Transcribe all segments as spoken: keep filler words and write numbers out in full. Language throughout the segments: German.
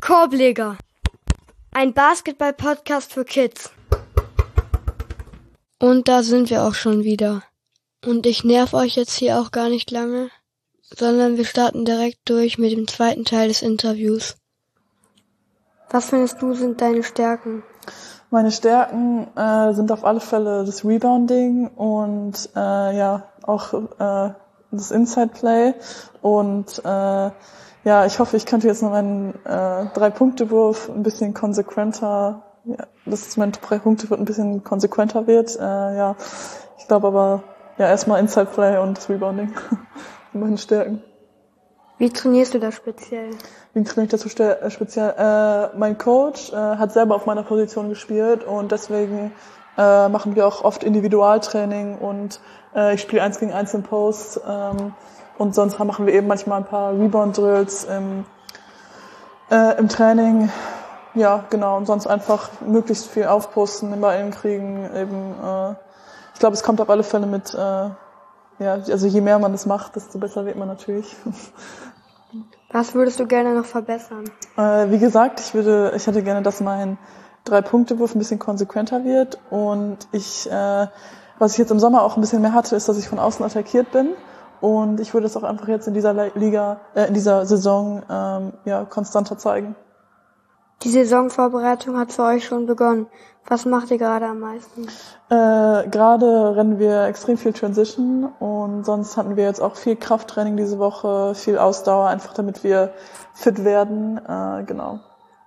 Korbleger, ein Basketball-Podcast für Kids. Und da sind wir auch schon wieder. Und ich nerv euch jetzt hier auch gar nicht lange, sondern wir starten direkt durch mit dem zweiten Teil des Interviews. Was findest du sind deine Stärken? Meine Stärken äh, sind auf alle Fälle das Rebounding und äh, ja auch äh, das Inside Play und äh, ja, ich hoffe, ich könnte jetzt noch meinen äh, Drei-Punkte-Wurf ein bisschen konsequenter, ja, dass mein Drei-Punkte-Wurf ein bisschen konsequenter wird. Äh, ja, ich glaube aber ja erstmal Inside Play und das Rebounding sind meine Stärken. Wie trainierst du das speziell? Wie trainiere ich das so ste- speziell? Äh, mein Coach äh, hat selber auf meiner Position gespielt und deswegen äh, machen wir auch oft Individualtraining und äh, ich spiele eins gegen eins im Post ähm, und sonst machen wir eben manchmal ein paar Rebound-Drills im, äh, im Training. Ja, genau. Und sonst einfach möglichst viel aufposten, immer innen kriegen. Eben, äh, ich glaube, es kommt auf alle Fälle mit, äh, ja, also je mehr man das macht, desto besser wird man natürlich. Was würdest du gerne noch verbessern? Äh, wie gesagt, ich würde, ich hätte gerne, dass mein Drei-Punkte-Wurf ein bisschen konsequenter wird und ich, äh, was ich jetzt im Sommer auch ein bisschen mehr hatte, ist, dass ich von außen attackiert bin und ich würde es auch einfach jetzt in dieser Liga, äh, in dieser Saison, ähm, ja, konstanter zeigen. Die Saisonvorbereitung hat für euch schon begonnen. Was macht ihr gerade am meisten? Äh, gerade rennen wir extrem viel Transition und sonst hatten wir jetzt auch viel Krafttraining diese Woche, viel Ausdauer, einfach damit wir fit werden, äh, genau.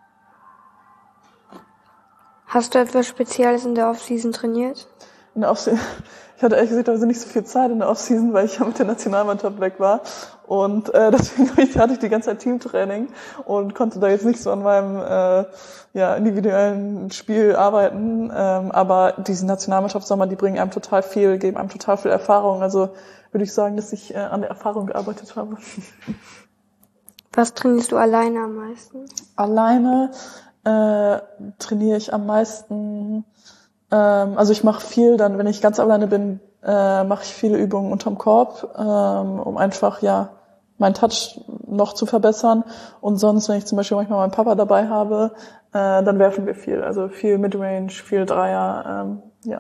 Hast du etwas Spezielles in der Offseason trainiert? In der Offseason, ich hatte ehrlich gesagt also nicht so viel Zeit in der Offseason, weil ich ja mit der Nationalmannschaft weg war und äh, deswegen hatte ich die ganze Zeit Teamtraining und konnte da jetzt nicht so an meinem äh, ja individuellen Spiel arbeiten, ähm, aber diese Nationalmannschaftssommer, die bringen einem total viel, geben einem total viel Erfahrung, also würde ich sagen, dass ich äh, an der Erfahrung gearbeitet habe. Was trainierst du alleine am meisten? Alleine äh, trainiere ich am meisten. Also ich mache viel, dann wenn ich ganz alleine bin, äh, mache ich viele Übungen unterm Korb, ähm, um einfach ja meinen Touch noch zu verbessern. Und sonst, wenn ich zum Beispiel manchmal meinen Papa dabei habe, äh, dann werfen wir viel. Also viel Midrange, viel Dreier, ähm, ja.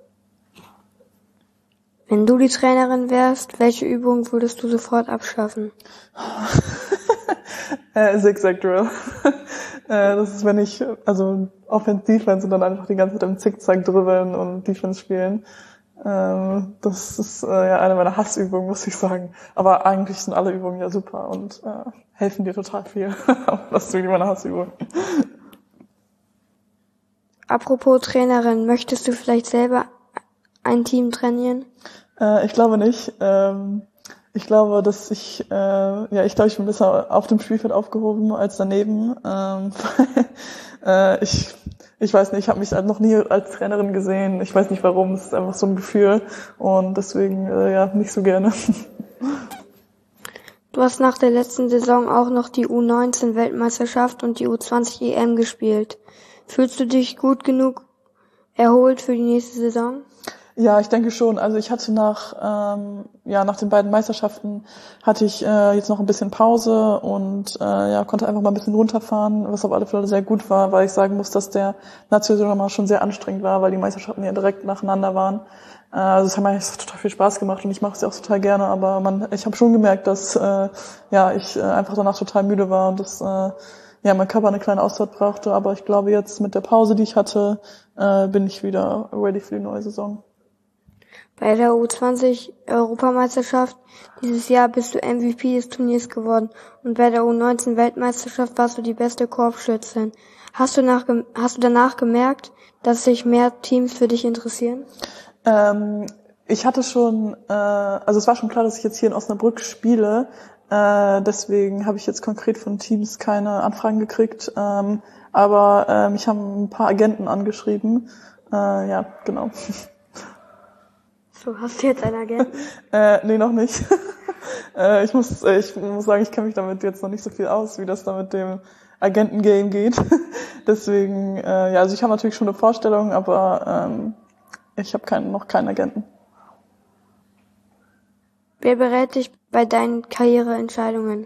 Wenn du die Trainerin wärst, welche Übung würdest du sofort abschaffen? äh, Zigzag Drill. äh, das ist, wenn ich, also Offense, Defense und dann einfach die ganze Zeit im Zickzack dribbeln und Defense spielen. Ähm, das ist äh, ja eine meiner Hassübungen, muss ich sagen. Aber eigentlich sind alle Übungen ja super und äh, helfen dir total viel. Das ist wirklich meine Hassübung. Apropos Trainerin, möchtest du vielleicht selber ein Team trainieren? Äh, ich glaube nicht. Ähm, ich glaube, dass ich, äh, ja, ich glaube, ich bin besser auf dem Spielfeld aufgehoben als daneben. Ähm, äh, ich, ich weiß nicht, ich habe mich halt noch nie als Trainerin gesehen. Ich weiß nicht warum, es ist einfach so ein Gefühl und deswegen, äh, ja, nicht so gerne. Du hast nach der letzten Saison auch noch die U neunzehn Weltmeisterschaft und die U zwanzig E M gespielt. Fühlst du dich gut genug erholt für die nächste Saison? Ja, ich denke schon. Also ich hatte nach ähm, ja nach den beiden Meisterschaften hatte ich äh, jetzt noch ein bisschen Pause und äh, ja konnte einfach mal ein bisschen runterfahren, was auf alle Fälle sehr gut war, weil ich sagen muss, dass der Nationalmann schon sehr anstrengend war, weil die Meisterschaften ja direkt nacheinander waren. Äh, also es hat mir total viel Spaß gemacht und ich mache es ja auch total gerne, aber man, ich habe schon gemerkt, dass äh, ja ich äh, einfach danach total müde war und dass äh, ja mein Körper eine kleine Auszeit brauchte. Aber ich glaube jetzt mit der Pause, die ich hatte, äh, bin ich wieder ready für die neue Saison. Bei der U zwanzig Europameisterschaft dieses Jahr bist du M V P des Turniers geworden und bei der U neunzehn Weltmeisterschaft warst du die beste Korbschützin. Hast du, nach, hast du danach gemerkt, dass sich mehr Teams für dich interessieren? Ähm, ich hatte schon, äh, also es war schon klar, dass ich jetzt hier in Osnabrück spiele, äh, deswegen habe ich jetzt konkret von Teams keine Anfragen gekriegt, ähm, aber äh, mich haben ein paar Agenten angeschrieben, äh, ja, genau. So, hast du jetzt einen Agenten? äh, nee, noch nicht. äh, ich muss, äh, ich muss sagen, ich kenne mich damit jetzt noch nicht so viel aus, wie das da mit dem Agentengame geht. Deswegen, äh, ja, also ich habe natürlich schon eine Vorstellung, aber ähm, ich habe keinen, noch keinen Agenten. Wer berät dich bei deinen Karriereentscheidungen?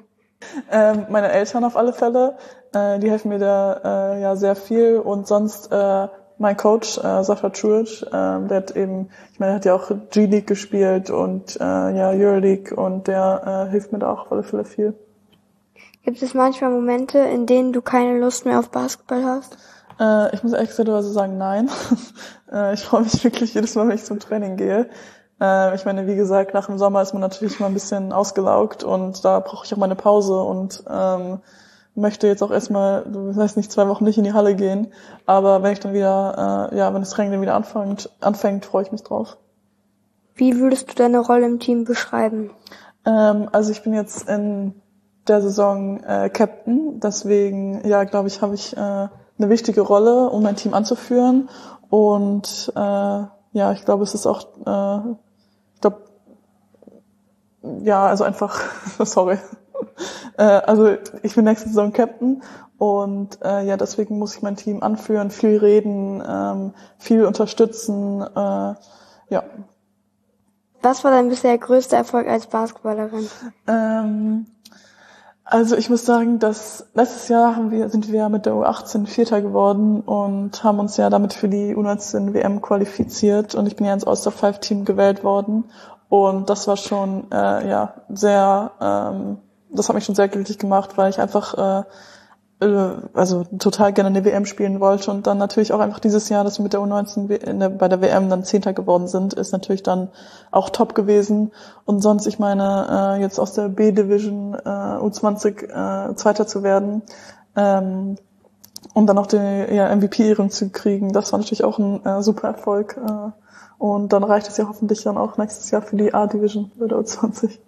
ähm, meine Eltern auf alle Fälle, äh, die helfen mir da äh, ja sehr viel und sonst äh, mein Coach, äh, Sascha Čurić, äh, der hat eben, ich meine, der hat ja auch G-League gespielt und äh, ja Euroleague und der äh, hilft mir da auch auf alle Fälle viel. Gibt es manchmal Momente, in denen du keine Lust mehr auf Basketball hast? Äh, ich muss ehrlich gesagt sagen, nein. äh, ich freue mich wirklich jedes Mal, wenn ich zum Training gehe. Äh, ich meine, wie gesagt, nach dem Sommer ist man natürlich mal ein bisschen ausgelaugt und da brauche ich auch meine Pause und ähm, möchte jetzt auch erstmal, du weißt nicht, zwei Wochen nicht in die Halle gehen. Aber wenn ich dann wieder, äh, ja, wenn das Training dann wieder anfängt, anfängt, freue ich mich drauf. Wie würdest du deine Rolle im Team beschreiben? Ähm, also ich bin jetzt in der Saison äh, Captain, deswegen, ja, glaube ich, habe ich äh, eine wichtige Rolle, um mein Team anzuführen. Und äh, ja, ich glaube, es ist auch, äh, ich glaube, ja, also einfach, sorry. äh, also ich bin nächste Saison Captain und äh, ja, deswegen muss ich mein Team anführen, viel reden, ähm, viel unterstützen, äh, ja. Was war dein bisher größter Erfolg als Basketballerin? Ähm, Also ich muss sagen, dass letztes Jahr haben wir, sind wir mit der U achtzehn Vierter geworden und haben uns ja damit für die U neunzehn W M qualifiziert und ich bin ja ins All-Star-Five-Team gewählt worden und das war schon äh, ja sehr, ähm, das hat mich schon sehr glücklich gemacht, weil ich einfach äh, also total gerne eine W M spielen wollte und dann natürlich auch einfach dieses Jahr, dass wir mit der U neunzehn in der, bei der W M dann Zehnter geworden sind, ist natürlich dann auch top gewesen und sonst, ich meine, äh, jetzt aus der B-Division äh, U zwanzig äh, Zweiter zu werden ähm, und dann noch die ja, M V P-Ehrung zu kriegen, das war natürlich auch ein äh, super Erfolg äh, und dann reicht es ja hoffentlich dann auch nächstes Jahr für die A-Division bei der U zwanzig.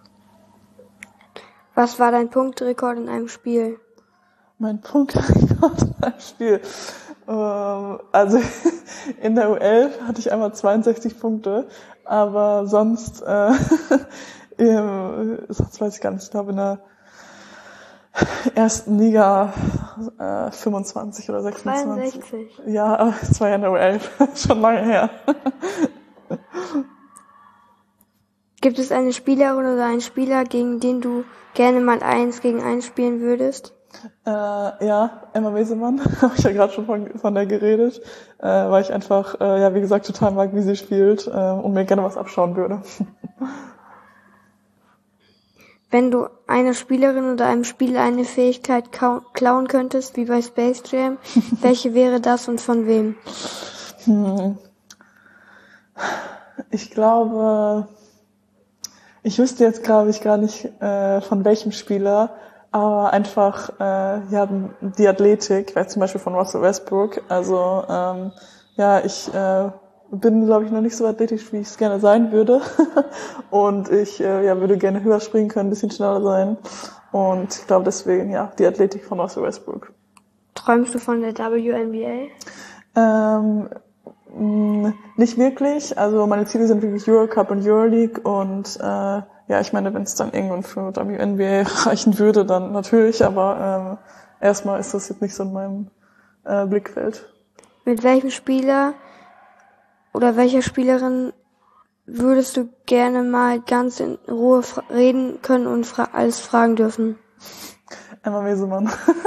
Was war dein Punktrekord in einem Spiel? Mein Punktrekord im Spiel. Ähm, also in der U elf hatte ich einmal zweiundsechzig Punkte, aber sonst, äh, das weiß ich gar nicht, ich glaube in der ersten Liga äh, fünfundzwanzig oder sechsundzwanzig. zweiundsechzig. Ja, aber es war ja in der U elf, schon lange her. Gibt es eine Spielerin oder einen Spieler, gegen den du gerne mal eins gegen eins spielen würdest? Äh, ja, Emma Wesemann, habe ich ja gerade schon von, von der geredet, äh, weil ich einfach, äh, ja wie gesagt, total mag, wie sie spielt äh, und mir gerne was abschauen würde. Wenn du einer Spielerin oder einem Spieler eine Fähigkeit klauen könntest, wie bei Space Jam, welche wäre das und von wem? Hm. Ich glaube, ich wüsste jetzt, glaube ich, gar nicht äh, von welchem Spieler, aber einfach äh, ja die Athletik, weil zum Beispiel von Russell Westbrook. Also ähm, ja, ich äh, bin, glaube ich, noch nicht so athletisch, wie ich es gerne sein würde. Und ich äh, ja würde gerne höher springen können, ein bisschen schneller sein. Und ich glaube deswegen, ja, die Athletik von Russell Westbrook. Träumst du von der W N B A? Ähm, mh, nicht wirklich. Also meine Ziele sind wirklich Eurocup und Euroleague und äh, ja, ich meine, wenn es dann irgendwann für W N B A reichen würde, dann natürlich, aber ähm, erstmal ist das jetzt nicht so in meinem äh, Blickfeld. Mit welchem Spieler oder welcher Spielerin würdest du gerne mal ganz in Ruhe fra- reden können und fra- alles fragen dürfen? Emma Wesemann.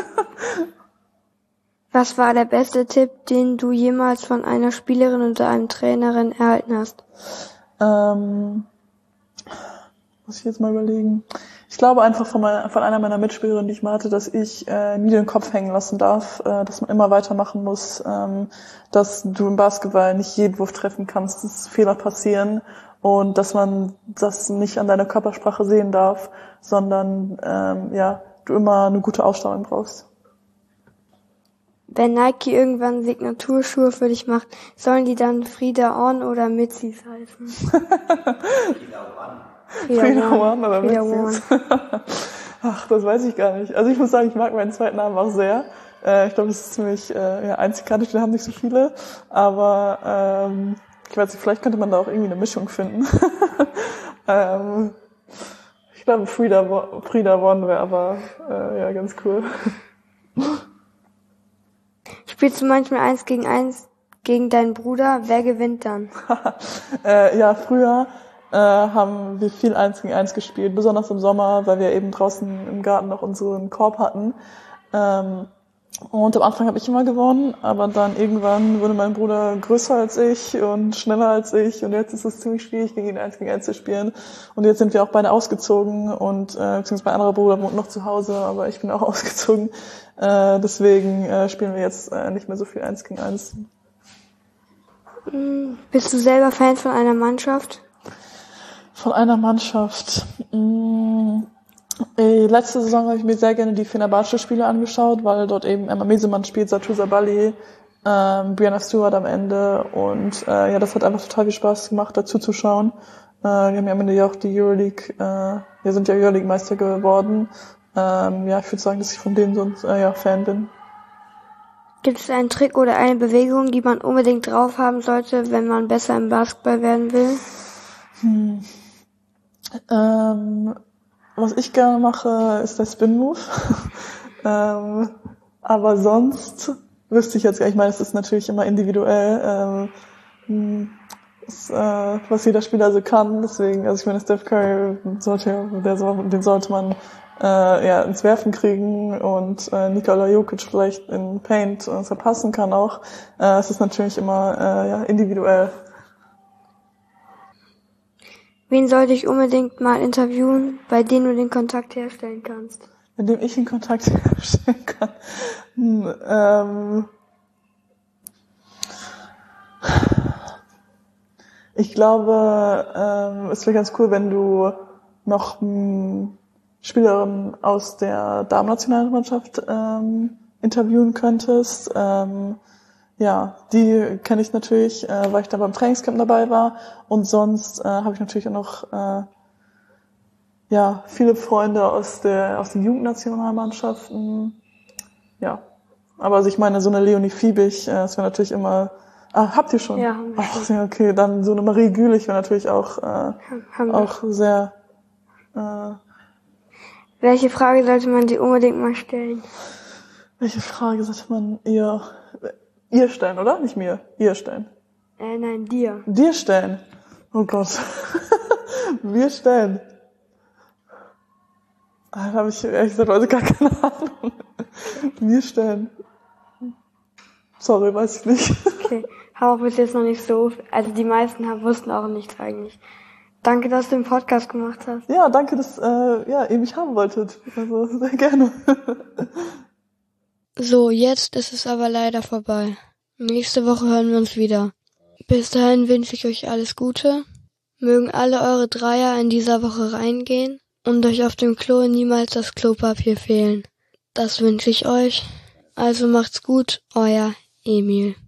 Was war der beste Tipp, den du jemals von einer Spielerin oder einem Trainerin erhalten hast? Ähm... Muss ich jetzt mal überlegen. Ich glaube einfach von, meiner, von einer meiner Mitspielerinnen, die ich mal hatte, dass ich äh, nie den Kopf hängen lassen darf, äh, dass man immer weitermachen muss, ähm, dass du im Basketball nicht jeden Wurf treffen kannst, dass Fehler passieren und dass man das nicht an deiner Körpersprache sehen darf, sondern ähm, ja, du immer eine gute Ausstrahlung brauchst. Wenn Nike irgendwann Signaturschuhe für dich macht, sollen die dann Frida On oder Mitzi's heißen? Frida One oder Mitzi's? Ach, das weiß ich gar nicht. Also ich muss sagen, ich mag meinen zweiten Namen auch sehr. Äh, ich glaube, das ist ziemlich äh, ja, einzigartig, wir haben nicht so viele. Aber ähm, ich weiß nicht, vielleicht könnte man da auch irgendwie eine Mischung finden. ähm, ich glaube, Frida, Frida One wäre aber äh, ja ganz cool. Spielst du manchmal eins gegen eins gegen deinen Bruder? Wer gewinnt dann? äh, ja, früher äh, haben wir viel eins gegen eins gespielt, besonders im Sommer, weil wir eben draußen im Garten noch unseren Korb hatten. Ähm, und am Anfang habe ich immer gewonnen, aber dann irgendwann wurde mein Bruder größer als ich und schneller als ich und jetzt ist es ziemlich schwierig, gegen ihn eins gegen eins zu spielen. Und jetzt sind wir auch beide ausgezogen und äh, beziehungsweise mein anderer Bruder wohnt noch zu Hause, aber ich bin auch ausgezogen. Äh, deswegen äh, spielen wir jetzt äh, nicht mehr so viel eins gegen eins. Bist du selber Fan von einer Mannschaft? Von einer Mannschaft. Mmh. Letzte Saison habe ich mir sehr gerne die Fenerbahce-Spiele angeschaut, weil dort eben Emma Mesemann spielt, Satou Sabali, ähm, Brianna Stewart am Ende und äh, ja, das hat einfach total viel Spaß gemacht, dazu zu schauen. Äh, wir haben ja am Ende ja auch die Euroleague, äh, wir sind ja Euroleague-Meister geworden. Ähm, ja, ich würde sagen, dass ich von denen so äh, ja, Fan bin. Gibt es einen Trick oder eine Bewegung, die man unbedingt drauf haben sollte, wenn man besser im Basketball werden will? Hm. Ähm, was ich gerne mache, ist der Spin-Move. ähm, aber sonst wüsste ich jetzt gar nicht, ich meine, es ist natürlich immer individuell, ähm, ist, äh, was jeder Spieler so kann. Deswegen, also ich meine, Steph Curry sollte, der soll, den sollte man äh, ja ins Werfen kriegen und äh, Nikola Jokic vielleicht in Paint äh, verpassen kann auch. Äh, es ist natürlich immer äh, ja individuell. Wen sollte ich unbedingt mal interviewen, bei dem du den Kontakt herstellen kannst? Mit dem ich den Kontakt herstellen kann. Hm, ähm, ich glaube, ähm, es wäre ganz cool, wenn du noch hm, Spielerin aus der Damen-Nationalmannschaft ähm, interviewen könntest. Ähm, ja, die kenne ich natürlich, äh, weil ich da beim Trainingscamp dabei war. Und sonst äh, habe ich natürlich auch noch äh, ja viele Freunde aus der aus den Jugendnationalmannschaften. Ja, aber also ich meine, so eine Leonie Fiebig, äh, das wäre natürlich immer... Ah, habt ihr schon? Ja. Ach, ja, okay, dann so eine Marie Gülich wäre natürlich auch äh, auch sehr... Äh, Welche Frage sollte man dir unbedingt mal stellen? Welche Frage sollte man ihr... Ihr stellen, oder? Nicht mir. Ihr stellen. Äh, nein, dir. Dir stellen. Oh Gott. Wir stellen. Da habe ich ehrlich gesagt heute gar keine Ahnung. Wir stellen. Sorry, weiß ich nicht. Okay. Habe auch bis jetzt noch nicht so, also die meisten haben, wussten auch nichts eigentlich. Danke, dass du den Podcast gemacht hast. Ja, danke, dass äh, ja, ihr mich haben wolltet. Also sehr gerne. So, jetzt ist es aber leider vorbei. Nächste Woche hören wir uns wieder. Bis dahin wünsche ich euch alles Gute. Mögen alle eure Dreier in dieser Woche reingehen und euch auf dem Klo niemals das Klopapier fehlen. Das wünsche ich euch. Also macht's gut, euer Emil.